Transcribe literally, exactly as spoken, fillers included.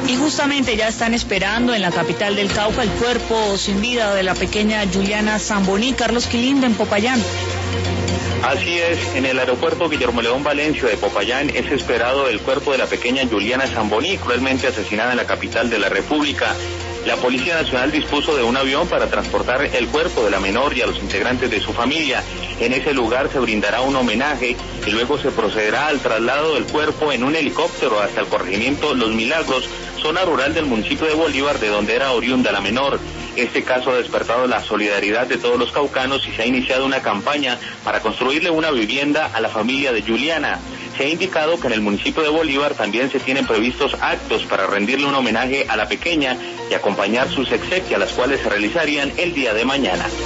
Y justamente ya están esperando en la capital del Cauca el cuerpo sin vida de la pequeña Juliana Zamboní. Carlos Quilín, en Popayán. Así es, en el aeropuerto Guillermo León Valencia de Popayán es esperado el cuerpo de la pequeña Juliana Zamboní, cruelmente asesinada en la capital de la República. La Policía Nacional dispuso de un avión para transportar el cuerpo de la menor y a los integrantes de su familia. En ese lugar se brindará un homenaje y luego se procederá al traslado del cuerpo en un helicóptero hasta el corregimiento Los Milagros, zona rural del municipio de Bolívar, de donde era oriunda la menor. Este caso ha despertado la solidaridad de todos los caucanos y se ha iniciado una campaña para construirle una vivienda a la familia de Juliana. Se ha indicado que en el municipio de Bolívar también se tienen previstos actos para rendirle un homenaje a la pequeña y acompañar sus exequias, las cuales se realizarían el día de mañana.